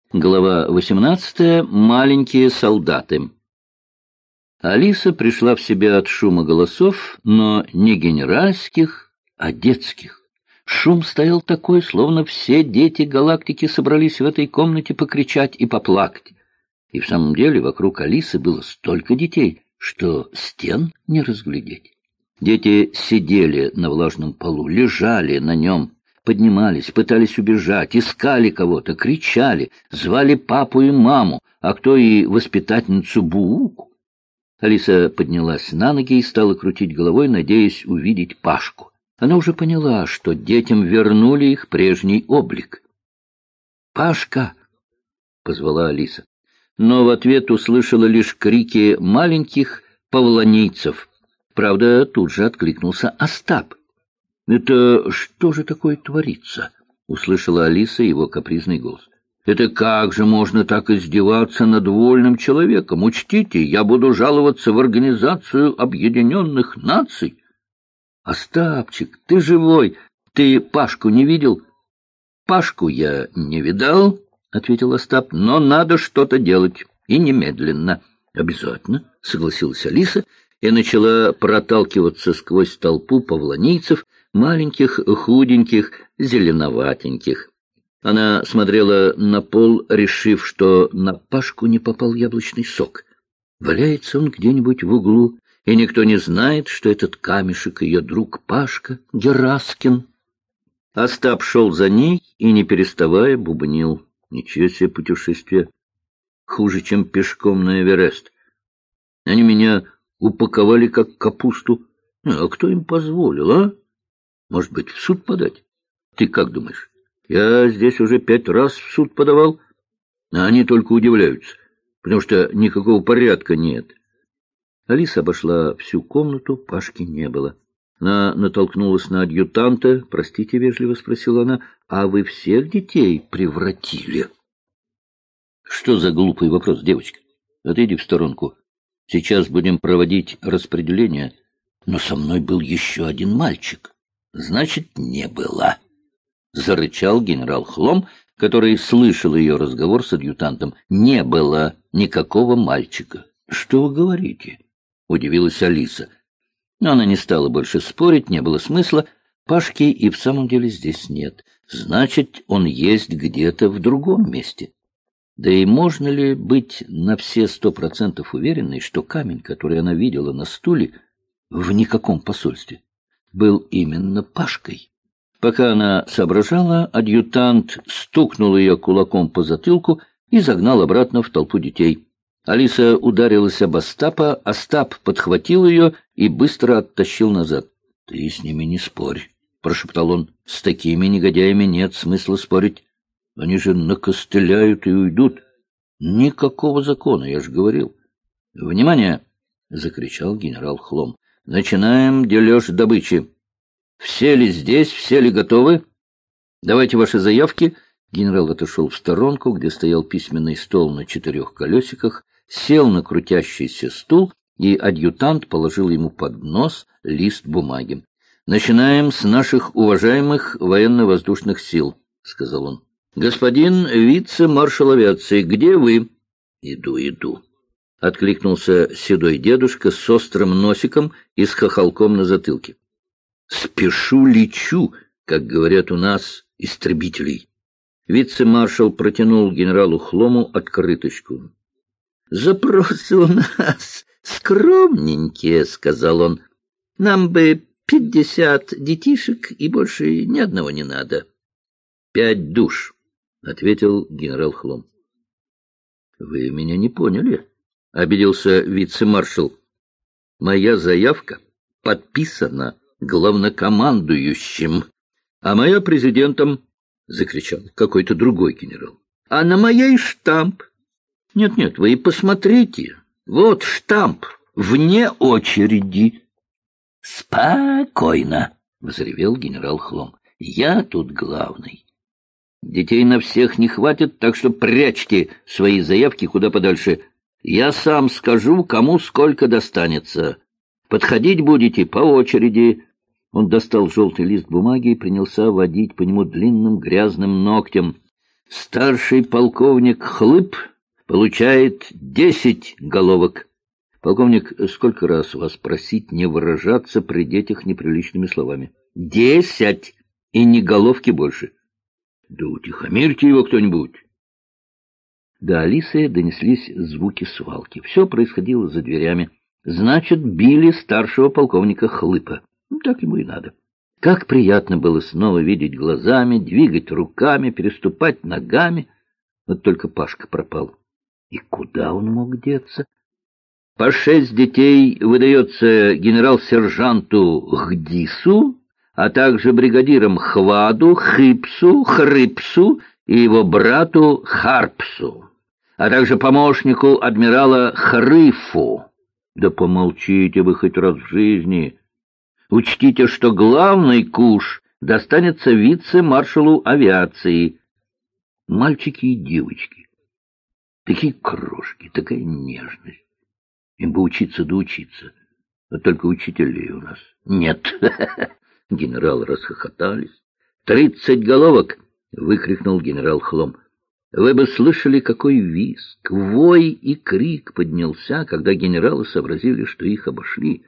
Глава 18. Маленькие солдаты. Алиса пришла в себя от шума голосов, но не генеральских, а детских. Шум стоял такой, словно все дети галактики собрались в этой комнате покричать и поплакать. И в самом деле вокруг Алисы было столько детей, что стен не разглядеть. Дети сидели на влажном полу, лежали на нем, поднимались, пытались убежать, искали кого-то, кричали, звали папу и маму, а кто и воспитательницу Бууку. Алиса поднялась на ноги и стала крутить головой, надеясь увидеть Пашку. Она уже поняла, что детям вернули их прежний облик. «Пашка!» — позвала Алиса. Но в ответ услышала лишь крики маленьких павлонийцев. Правда, тут же откликнулся Остап. «Это что же такое творится?» — услышала Алиса его капризный голос. «Это как же можно так издеваться над вольным человеком? Учтите, я буду жаловаться в Организацию Объединенных Наций». «Остапчик, ты живой? Ты Пашку не видел?» «Пашку я не видал», — ответил Остап, — «но надо что-то делать, и немедленно». «Обязательно», — согласилась Алиса и начала проталкиваться сквозь толпу павлонийцев, маленьких, худеньких, зеленоватеньких. Она смотрела на пол, решив, что на Пашку не попал яблочный сок. Валяется он где-нибудь в углу, и никто не знает, что этот камешек ее друг Пашка Гераскин. Остап шел за ней и, не переставая, бубнил. Ничего себе путешествие. Хуже, чем пешком на Эверест. Они меня упаковали, как капусту. А кто им позволил, а? Может быть, в суд подать? Ты как думаешь? Я здесь уже 5 раз в суд подавал, а они только удивляются, потому что никакого порядка нет. Алиса обошла всю комнату, Пашки не было. Она натолкнулась на адъютанта. «Простите, — вежливо спросила она, — а вы всех детей превратили?» «Что за глупый вопрос, девочка? Отойди в сторонку. Сейчас будем проводить распределение. Но со мной был еще один мальчик. Значит, не было», — зарычал генерал Хлом, который слышал ее разговор с адъютантом. «Не было никакого мальчика». «Что вы говорите?» — удивилась Алиса. Но она не стала больше спорить, не было смысла. Пашки и в самом деле здесь нет. Значит, он есть где-то в другом месте. Да и можно ли быть на все 100% уверенной, что камень, который она видела на стуле в никаком посольстве, был именно Пашкой? Пока она соображала, адъютант стукнул ее кулаком по затылку и загнал обратно в толпу детей. Алиса ударилась об Остапа, Остап подхватил ее и быстро оттащил назад. — Ты с ними не спорь, — прошептал он. — С такими негодяями нет смысла спорить. Они же накостыляют и уйдут. Никакого закона, я же говорил. — Внимание! — закричал генерал Хлом. — Начинаем дележ добычи. Все ли здесь, все ли готовы? Давайте ваши заявки. Генерал отошел в сторонку, где стоял письменный стол на 4 колесиках, сел на крутящийся стул, и адъютант положил ему под нос лист бумаги. «Начинаем с наших уважаемых военно-воздушных сил», — сказал он. «Господин вице-маршал авиации, где вы?» «Иду», — откликнулся седой дедушка с острым носиком и с хохолком на затылке. «Спешу, лечу, как говорят у нас истребителей». Вице-маршал протянул генералу Хлому открыточку. «Запросы у нас скромненькие», — сказал он. «Нам бы 50 детишек, и больше ни одного не надо». 5 душ, — ответил генерал Хлом. «Вы меня не поняли», — обиделся вице-маршал. «Моя заявка подписана главнокомандующим, а моя президентом», — закричал какой-то другой генерал. «А на моей штамп». «Нет, вы и посмотрите. Вот штамп, вне очереди». «Спокойно», — взревел генерал Хлом. «Я тут главный. Детей на всех не хватит, так что прячьте свои заявки куда подальше. Я сам скажу, кому сколько достанется. Подходить будете по очереди». Он достал желтый лист бумаги и принялся водить по нему длинным грязным ногтем. Старший полковник Хлып получает 10 головок. Полковник, сколько раз вас просить не выражаться при детях неприличными словами? 10, и ни головки больше. Да утихомирьте его кто-нибудь. До Алисы донеслись звуки свалки. Все происходило за дверями. Значит, били старшего полковника Хлыпа. Так ему и надо. Как приятно было снова видеть глазами, двигать руками, переступать ногами. Вот только Пашка пропал. И куда он мог деться? По 6 детей выдается генерал-сержанту Гдису, а также бригадирам Хваду, Хыпсу, Хрыпсу и его брату Харпсу, а также помощнику адмирала Хрыфу. Да помолчите вы хоть раз в жизни. Учтите, что главный куш достанется вице-маршалу авиации. Мальчики и девочки. Такие крошки, такая нежность. Им бы учиться да учиться. Но только учителей у нас нет. Генералы расхохотались. 30 головок! — выкрикнул генерал Хлом. Вы бы слышали, какой визг, вой и крик поднялся, когда генералы сообразили, что их обошли.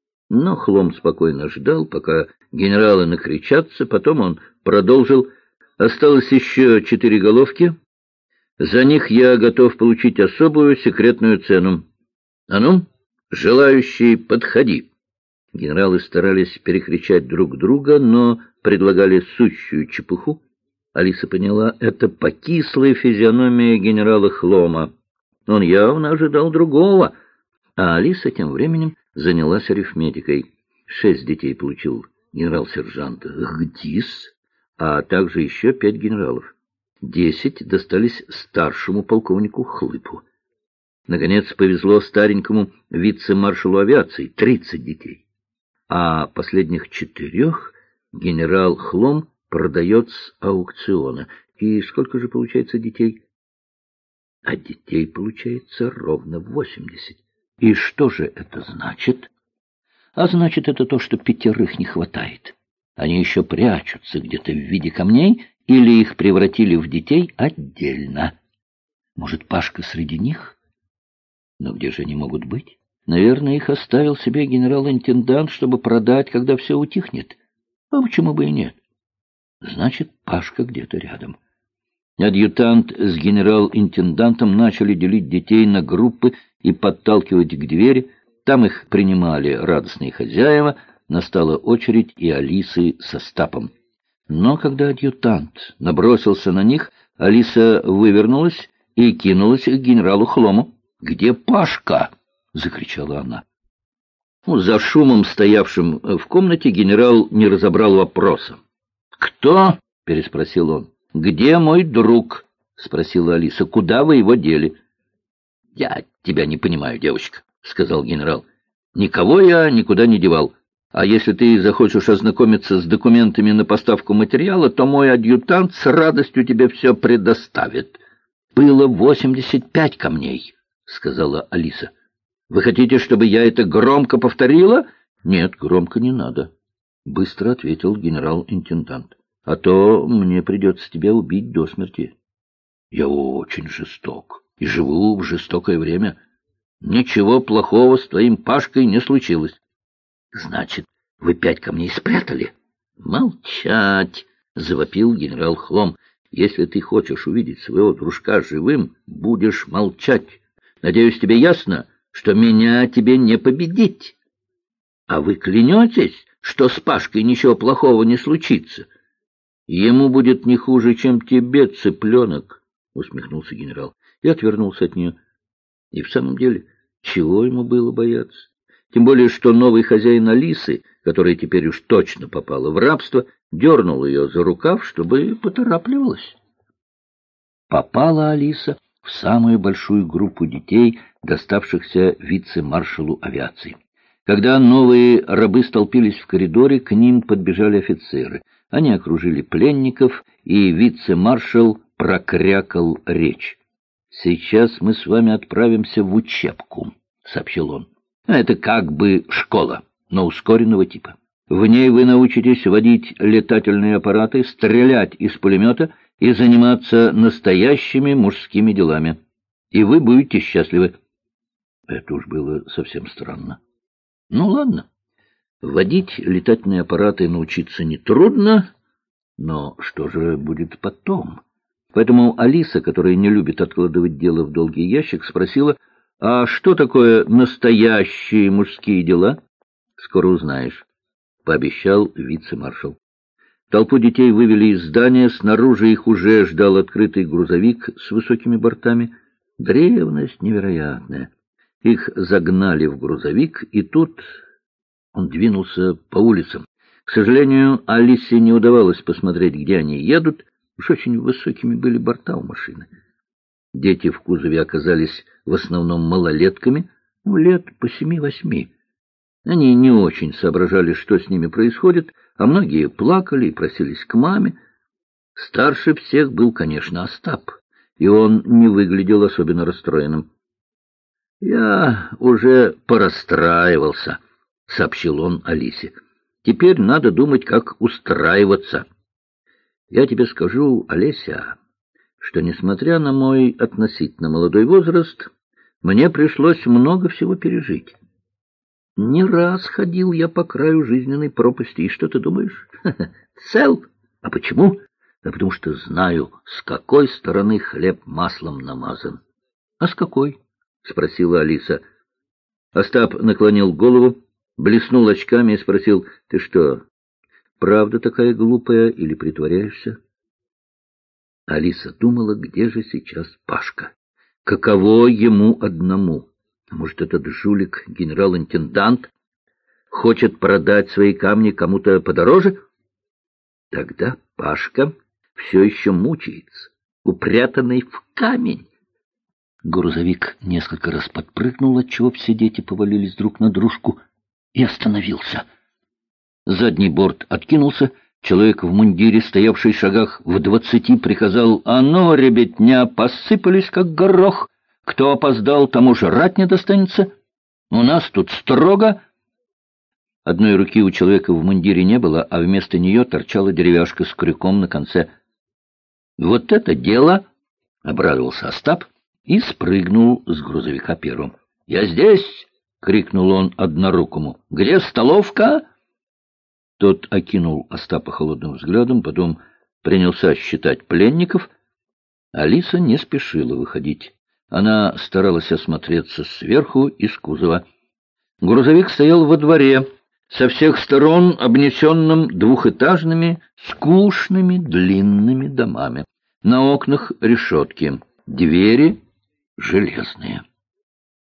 Но Хлом спокойно ждал, пока генералы накричатся, потом он продолжил. Осталось еще 4 головки. За них я готов получить особую секретную цену. А ну, желающий, подходи. Генералы старались перекричать друг друга, но предлагали сущую чепуху. Алиса поняла, это по кислой физиономии генерала Хлома. Он явно ожидал другого. А Алиса тем временем занялась арифметикой. 6 детей получил генерал-сержант Гдис, а также еще 5 генералов. 10 достались старшему полковнику Хлыпу. Наконец повезло старенькому вице-маршалу авиации — 30 детей. А последних 4 генерал Хлом продает с аукциона. И сколько же получается детей? А детей получается ровно 80. И что же это значит? А значит, это то, что 5 не хватает. Они еще прячутся где-то в виде камней, или их превратили в детей отдельно. Может, Пашка среди них? Но где же они могут быть? Наверное, их оставил себе генерал-интендант, чтобы продать, когда все утихнет. А почему бы и нет? Значит, Пашка где-то рядом. Адъютант с генерал-интендантом начали делить детей на группы и подталкивать к двери. Там их принимали радостные хозяева. Настала очередь и Алисы со Стапом. Но когда адъютант набросился на них, Алиса вывернулась и кинулась к генералу Хлому. «Где Пашка?» — закричала она. За шумом, стоявшим в комнате, генерал не разобрал вопроса. «Кто?» — переспросил он. «Где мой друг?» — спросила Алиса. «Куда вы его дели?» «Я тебя не понимаю, девочка», — сказал генерал. «Никого я никуда не девал. А если ты захочешь ознакомиться с документами на поставку материала, то мой адъютант с радостью тебе все предоставит». «Было 85 камней», — сказала Алиса. «Вы хотите, чтобы я это громко повторила?» «Нет, громко не надо», — быстро ответил генерал-интендант. «А то мне придется тебя убить до смерти. Я очень жесток и живу в жестокое время. Ничего плохого с твоим Пашкой не случилось». «Значит, вы 5 камней спрятали?» «Молчать!» — завопил генерал Хлом. «Если ты хочешь увидеть своего дружка живым, будешь молчать. Надеюсь, тебе ясно, что меня тебе не победить. А вы клянетесь, что с Пашкой ничего плохого не случится?» «Ему будет не хуже, чем тебе, цыпленок», — усмехнулся генерал и отвернулся от нее. И в самом деле, чего ему было бояться? Тем более, что новый хозяин Алисы, которая теперь уж точно попала в рабство, дернул ее за рукав, чтобы поторапливалась. Попала Алиса в самую большую группу детей, доставшихся вице-маршалу авиации. Когда новые рабы столпились в коридоре, к ним подбежали офицеры. Они окружили пленников, и вице-маршал прокрякал речь. «Сейчас мы с вами отправимся в учебку», — сообщил он. «Это как бы школа, но ускоренного типа. В ней вы научитесь водить летательные аппараты, стрелять из пулемета и заниматься настоящими мужскими делами. И вы будете счастливы. Это уж было совсем странно. Ну, ладно. Водить летательные аппараты научиться нетрудно, но что же будет потом? Поэтому Алиса, которая не любит откладывать дело в долгий ящик, спросила, а что такое настоящие мужские дела? Скоро узнаешь, — пообещал вице-маршал. Толпу детей вывели из здания, снаружи их уже ждал открытый грузовик с высокими бортами. Древность невероятная. Их загнали в грузовик, и тут он двинулся по улицам. К сожалению, Алисе не удавалось посмотреть, где они едут. Уж очень высокими были борта у машины. Дети в кузове оказались в основном малолетками, лет по 7-8. Они не очень соображали, что с ними происходит, а многие плакали и просились к маме. Старше всех был, конечно, Остап, и он не выглядел особенно расстроенным. — Я уже порастраивался, — сообщил он Алисе. — Теперь надо думать, как устраиваться. Я тебе скажу, Олеся, что, несмотря на мой относительно молодой возраст, мне пришлось много всего пережить. Не раз ходил я по краю жизненной пропасти, и что ты думаешь? Цел. А почему? Да потому что знаю, с какой стороны хлеб маслом намазан. — А с какой? — спросила Алиса. Остап наклонил голову, блеснул очками и спросил, — ты что, правда такая глупая или притворяешься? Алиса думала, где же сейчас Пашка. Каково ему одному? Может, этот жулик, генерал-интендант, хочет продать свои камни кому-то подороже? Тогда Пашка все еще мучается, упрятанный в камень. Грузовик несколько раз подпрыгнул, отчего все дети повалились друг на дружку, и остановился. Задний борт откинулся. Человек в мундире, стоявший в шагах в 20, приказал: «А ну, ребятня, посыпались, как горох! Кто опоздал, тому жрать не достанется! У нас тут строго!» Одной руки у человека в мундире не было, а вместо нее торчала деревяшка с крюком на конце. «Вот это дело!» — обрадовался Остап и спрыгнул с грузовика первым. «Я здесь!» — крикнул он однорукому. «Где столовка?» Тот окинул Остапа холодным взглядом, потом принялся считать пленников. Алиса не спешила выходить. Она старалась осмотреться сверху из кузова. Грузовик стоял во дворе, со всех сторон обнесенным двухэтажными, скучными, длинными домами. На окнах решетки, двери железные.